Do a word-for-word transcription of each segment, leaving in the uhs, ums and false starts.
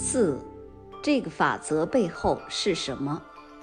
四，这个法则背后是什么？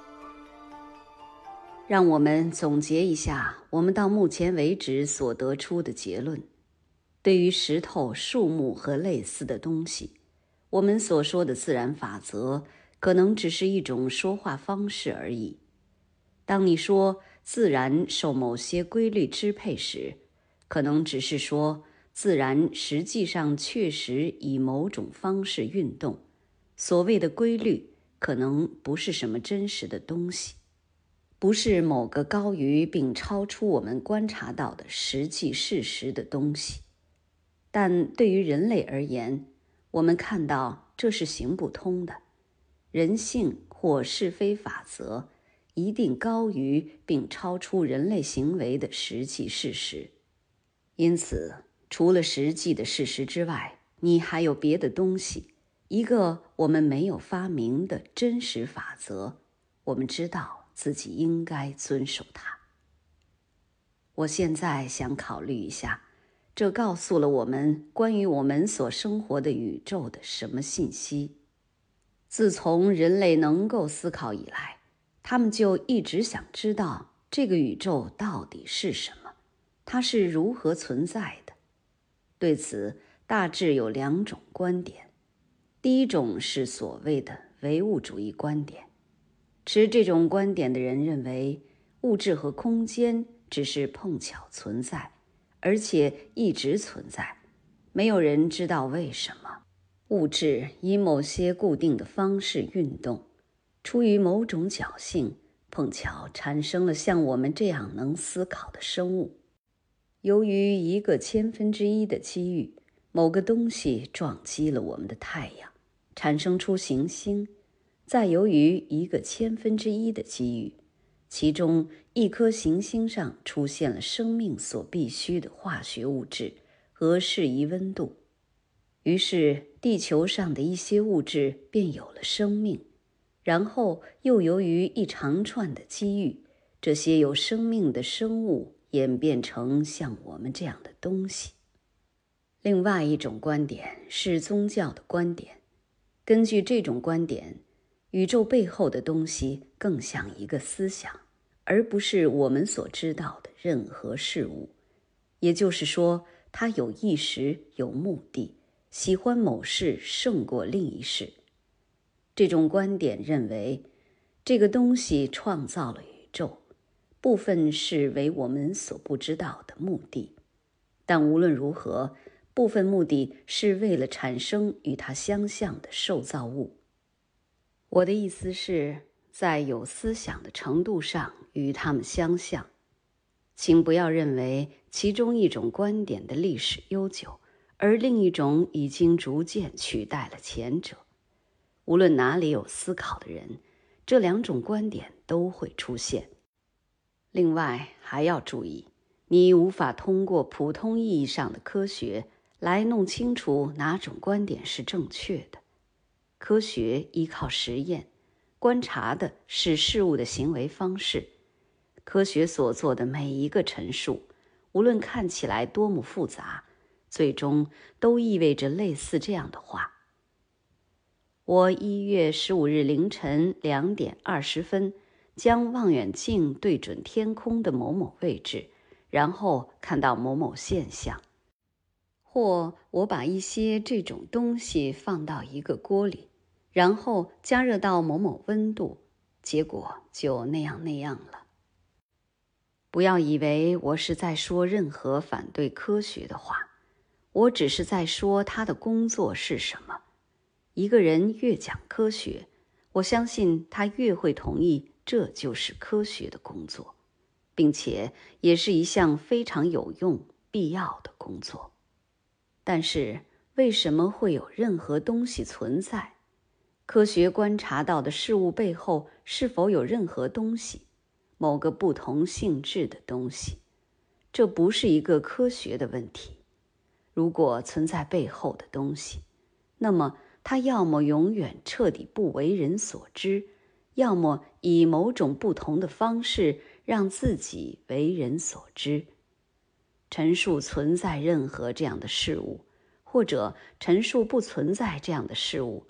让我们总结一下我们到目前为止所得出的结论。对于石头、树木和类似的东西，我们所说的自然法则可能只是一种说话方式而已。当你说自然受某些规律支配时，可能只是说自然实际上确实以某种方式运动，所谓的规律可能不是什么真实的东西，不是某个高于并超出我们观察到的实际事实的东西。但对于人类而言，我们看到这是行不通的。人性或是非法则一定高于并超出人类行为的实际事实。因此，除了实际的事实之外，你还有别的东西，一个我们没有发明的真实法则，我们知道自己应该遵守它。我现在想考虑一下，这告诉了我们关于我们所生活的宇宙的什么信息？自从人类能够思考以来，他们就一直想知道这个宇宙到底是什么，它是如何存在的。对此，大致有两种观点。第一种是所谓的唯物主义观点。持这种观点的人认为，物质和空间只是碰巧存在，而且一直存在，没有人知道为什么。物质以某些固定的方式运动，出于某种侥幸，碰巧产生了像我们这样能思考的生物。由于一个千分之一的机遇，某个东西撞击了我们的太阳，产生出行星。再由于一个千分之一的机遇，其中一颗行星上出现了生命所必需的化学物质和适宜温度，于是地球上的一些物质便有了生命。然后又由于一长串的机遇，这些有生命的生物演变成像我们这样的东西。另外一种观点是宗教的观点。根据这种观点，宇宙背后的东西更像一个思想，而不是我们所知道的任何事物。也就是说，它有意识，有目的，喜欢某事胜过另一事。这种观点认为，这个东西创造了宇宙，部分是为我们所不知道的目的，但无论如何，部分目的是为了产生与它相像的受造物。我的意思是，在有思想的程度上与它们相像。请不要认为其中一种观点的历史悠久，而另一种已经逐渐取代了前者。无论哪里有思考的人，这两种观点都会出现。另外还要注意，你无法通过普通意义上的科学来弄清楚哪种观点是正确的。科学依靠实验，观察的是事物的行为方式。科学所做的每一个陈述，无论看起来多么复杂，最终都意味着类似这样的话：我一月十五日凌晨两点二十分将望远镜对准天空的某某位置，然后看到某某现象。或我把一些这种东西放到一个锅里，然后加热到某某温度，结果就那样那样了。不要以为我是在说任何反对科学的话，我只是在说他的工作是什么。一个人越讲科学，我相信他越会同意这就是科学的工作，并且也是一项非常有用、必要的工作。但是为什么会有任何东西存在？科学观察到的事物背后是否有任何东西，某个不同性质的东西？这不是一个科学的问题。如果存在背后的东西，那么它要么永远彻底不为人所知，要么以某种不同的方式让自己为人所知。陈述存在任何这样的事物，或者陈述不存在这样的事物，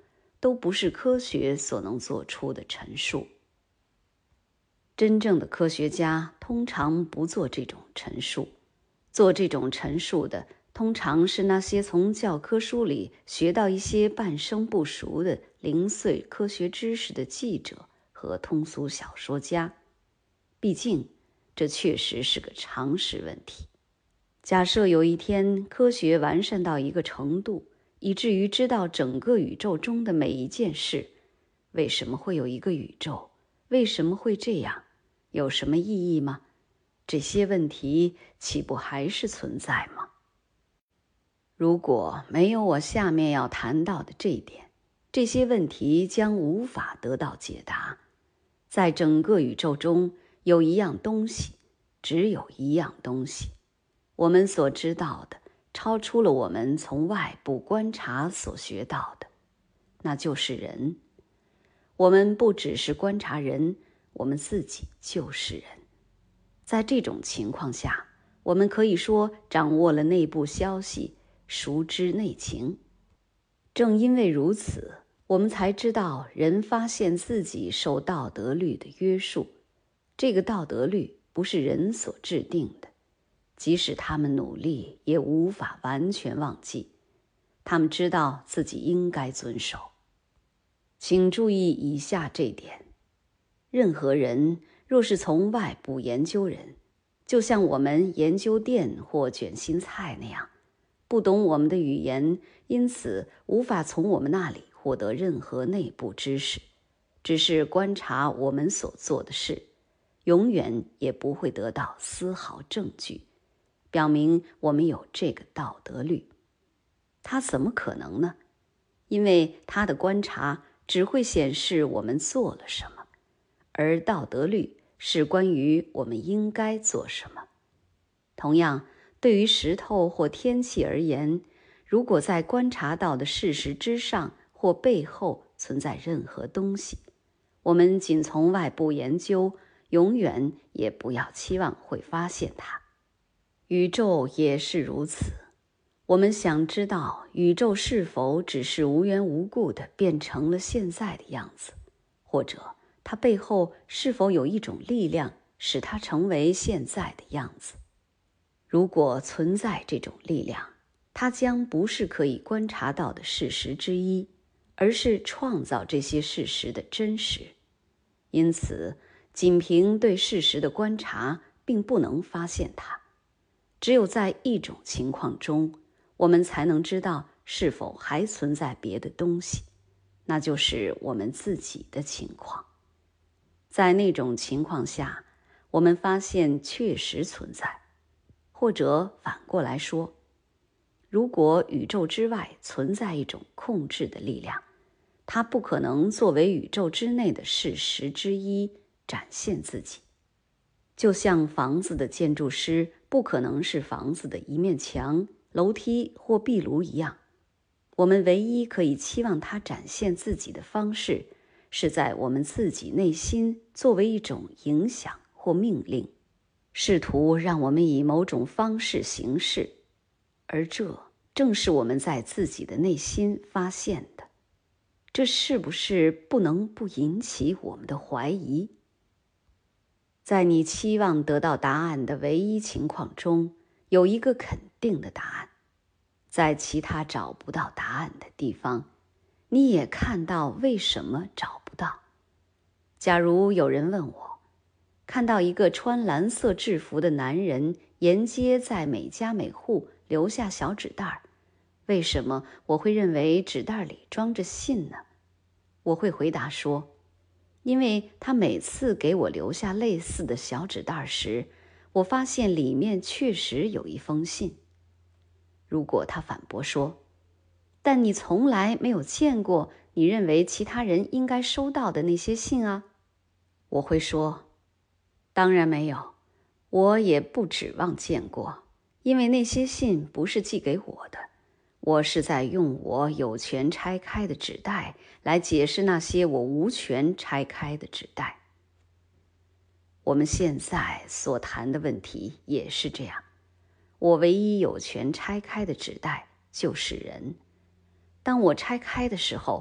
都不是科学所能做出的陈述。真正的科学家通常不做这种陈述，做这种陈述的通常是那些从教科书里学到一些半生不熟的零碎科学知识的记者和通俗小说家。毕竟，这确实是个常识问题。假设有一天科学完善到一个程度，以至于知道整个宇宙中的每一件事，为什么会有一个宇宙？为什么会这样？有什么意义吗？这些问题岂不还是存在吗？如果没有我下面要谈到的这一点，这些问题将无法得到解答。在整个宇宙中有一样东西，只有一样东西，我们所知道的超出了我们从外部观察所学到的，那就是人。我们不只是观察人，我们自己就是人。在这种情况下，我们可以说掌握了内部消息，熟知内情。正因为如此，我们才知道人发现自己受道德律的约束。这个道德律不是人所制定的，即使他们努力，也无法完全忘记。他们知道自己应该遵守。请注意以下这点：任何人若是从外部研究人，就像我们研究电或卷心菜那样，不懂我们的语言，因此无法从我们那里获得任何内部知识，只是观察我们所做的事，永远也不会得到丝毫证据，表明我们有这个道德律。他怎么可能呢？因为他的观察只会显示我们做了什么，而道德律是关于我们应该做什么。同样，对于石头或天气而言，如果在观察到的事实之上或背后存在任何东西，我们仅从外部研究，永远也不要期望会发现它。宇宙也是如此。我们想知道宇宙是否只是无缘无故地变成了现在的样子，或者它背后是否有一种力量使它成为现在的样子。如果存在这种力量，它将不是可以观察到的事实之一，而是创造这些事实的真实。因此，仅凭对事实的观察并不能发现它。只有在一种情况中，我们才能知道是否还存在别的东西，那就是我们自己的情况。在那种情况下，我们发现确实存在。或者反过来说，如果宇宙之外存在一种控制的力量，它不可能作为宇宙之内的事实之一展现自己。就像房子的建筑师不可能是房子的一面墙、楼梯或壁炉一样，我们唯一可以期望他展现自己的方式，是在我们自己内心作为一种影响或命令，试图让我们以某种方式行事，而这正是我们在自己的内心发现的。这是不是不能不引起我们的怀疑？在你期望得到答案的唯一情况中，有一个肯定的答案。在其他找不到答案的地方，你也看到为什么找不到。假如有人问我，看到一个穿蓝色制服的男人沿街在每家每户留下小纸袋，为什么我会认为纸袋里装着信呢？我会回答说，因为他每次给我留下类似的小纸袋时，我发现里面确实有一封信。如果他反驳说，但你从来没有见过你认为其他人应该收到的那些信啊，我会说，当然没有，我也不指望见过，因为那些信不是寄给我的，我是在用我有权拆开的纸袋来解释那些我无权拆开的纸袋。我们现在所谈的问题也是这样，我唯一有权拆开的纸袋就是人。当我拆开的时候，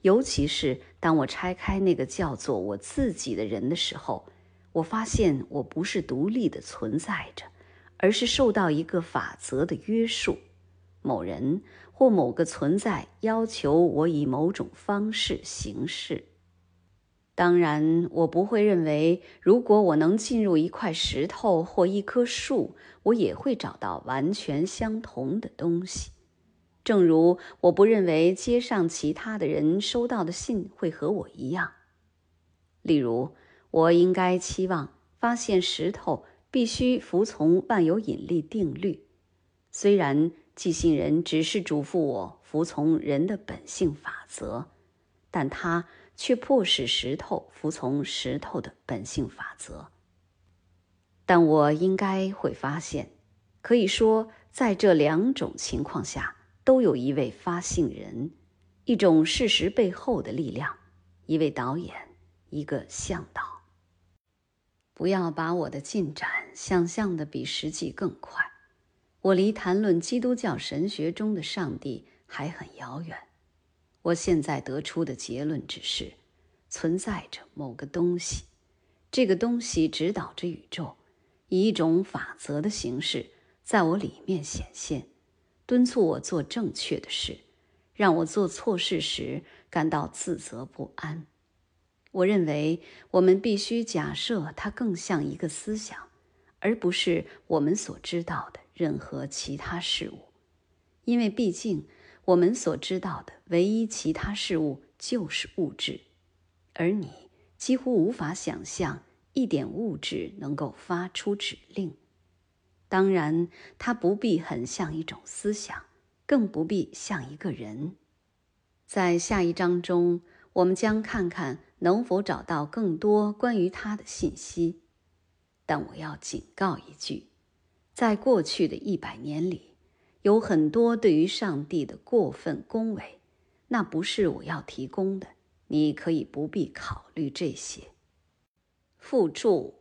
尤其是当我拆开那个叫做我自己的人的时候，我发现我不是独立的存在着，而是受到一个法则的约束。某人或某个存在要求我以某种方式行事。当然，我不会认为如果我能进入一块石头或一棵树，我也会找到完全相同的东西。正如我不认为街上其他的人收到的信会和我一样。例如，我应该期望发现石头必须服从万有引力定律，虽然寄信人只是嘱咐我服从人的本性法则，但他却迫使石头服从石头的本性法则。但我应该会发现，可以说在这两种情况下都有一位发信人，一种事实背后的力量，一位导演，一个向导。不要把我的进展想象的比实际更快，我离谈论基督教神学中的上帝还很遥远。我现在得出的结论只是，存在着某个东西，这个东西指导着宇宙，以一种法则的形式在我里面显现，敦促我做正确的事，让我做错事时感到自责不安。我认为我们必须假设它更像一个思想，而不是我们所知道的任何其他事物，因为毕竟我们所知道的唯一其他事物就是物质，而你几乎无法想象一点物质能够发出指令。当然，它不必很像一种思想，更不必像一个人。在下一章中，我们将看看能否找到更多关于它的信息。但我要警告一句，在过去的一百年里，有很多对于上帝的过分恭维，那不是我要提供的，你可以不必考虑这些。附注：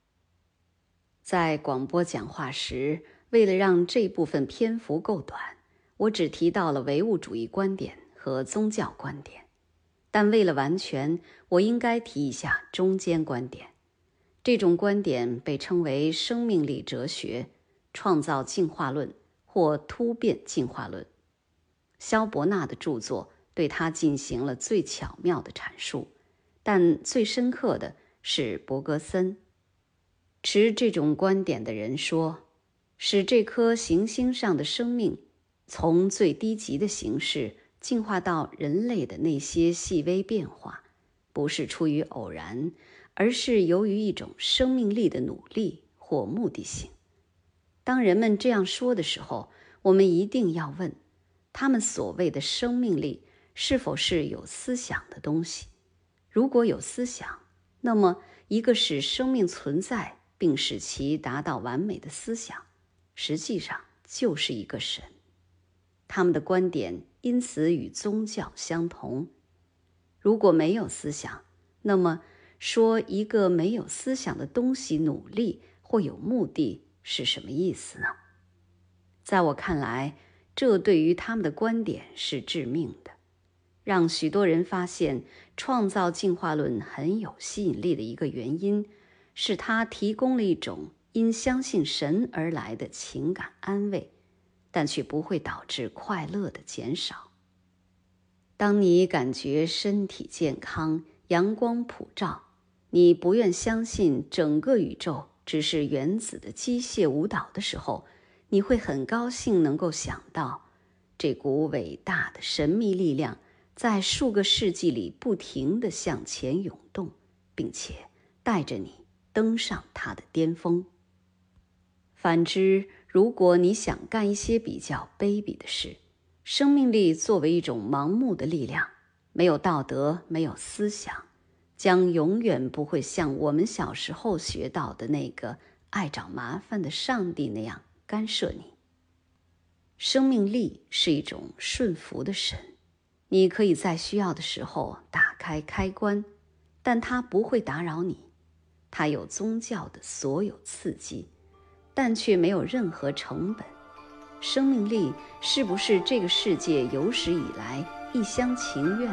在广播讲话时，为了让这部分篇幅够短，我只提到了唯物主义观点和宗教观点，但为了完全，我应该提一下中间观点。这种观点被称为生命力哲学、创造进化论或突变进化论。萧伯纳的著作对它进行了最巧妙的阐述，但最深刻的是伯格森。持这种观点的人说，使这颗行星上的生命从最低级的形式进化到人类的那些细微变化，不是出于偶然，而是由于一种生命力的努力或目的性。当人们这样说的时候，我们一定要问，他们所谓的生命力是否是有思想的东西？如果有思想，那么一个使生命存在并使其达到完美的思想，实际上就是一个神。他们的观点因此与宗教相同。如果没有思想，那么说一个没有思想的东西努力或有目的是什么意思呢？在我看来，这对于他们的观点是致命的。让许多人发现创造进化论很有吸引力的一个原因，是它提供了一种因相信神而来的情感安慰，但却不会导致快乐的减少。当你感觉身体健康、阳光普照，你不愿相信整个宇宙只是原子的机械舞蹈的时候，你会很高兴能够想到，这股伟大的神秘力量在数个世纪里不停地向前涌动，并且带着你登上它的巅峰。反之，如果你想干一些比较卑鄙的事，生命力作为一种盲目的力量，没有道德，没有思想，将永远不会像我们小时候学到的那个爱找麻烦的上帝那样干涉你。生命力是一种顺服的神，你可以在需要的时候打开开关，但它不会打扰你。它有宗教的所有刺激，但却没有任何成本。生命力是不是这个世界有史以来一厢情愿的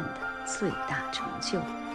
最大成就。